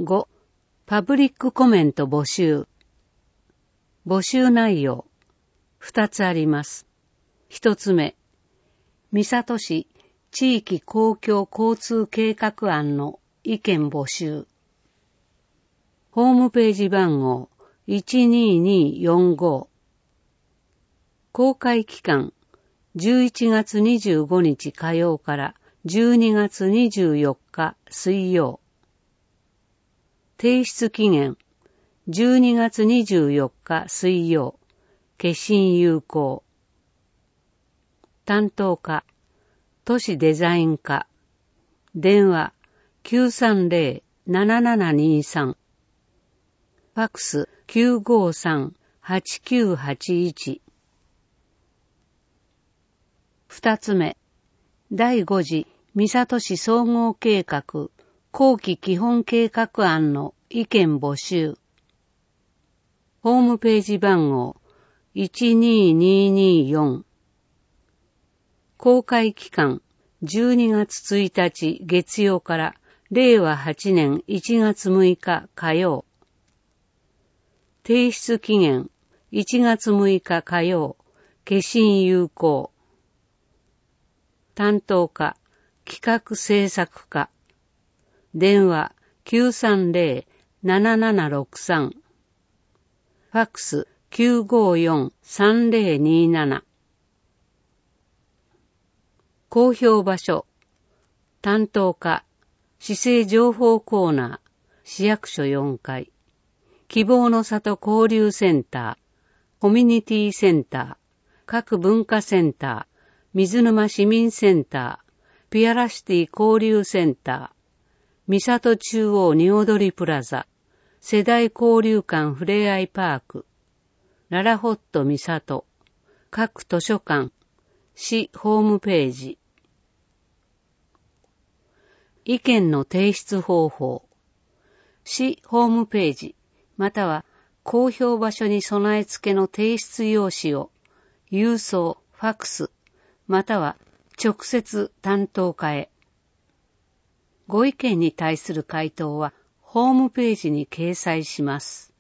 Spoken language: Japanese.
5. パブリックコメント募集。募集内容、2つあります。1つ目、三郷市地域公共交通計画案の意見募集。ホームページ番号12245。公開期間11月25日火曜から12月24日水曜。提出期限12月24日水曜。消印有効。担当課都市デザイン課。電話 930-7723。ファックス 953-8981。二つ目、第5次三郷市総合計画後期基本計画案の意見募集。ホームページ番号12224。公開期間12月1日月曜から令和8年1月6日火曜。提出期限1月6日火曜。消印有効。担当課企画制作課。電話 930-7763。ファックス 954-3027。公表場所。担当課市政情報コーナー。市役所4階。希望の里交流センター。コミュニティセンター。各文化センター。水沼市民センター。ピアラシティ交流センター。三郷中央におどりプラザ。世代交流館ふれあいパーク。ララホット三郷。各図書館。市ホームページ。意見の提出方法。市ホームページ、または公表場所に備え付けの提出用紙を郵送、ファックス、または直接担当課へ。ご意見に対する回答はホームページに掲載します。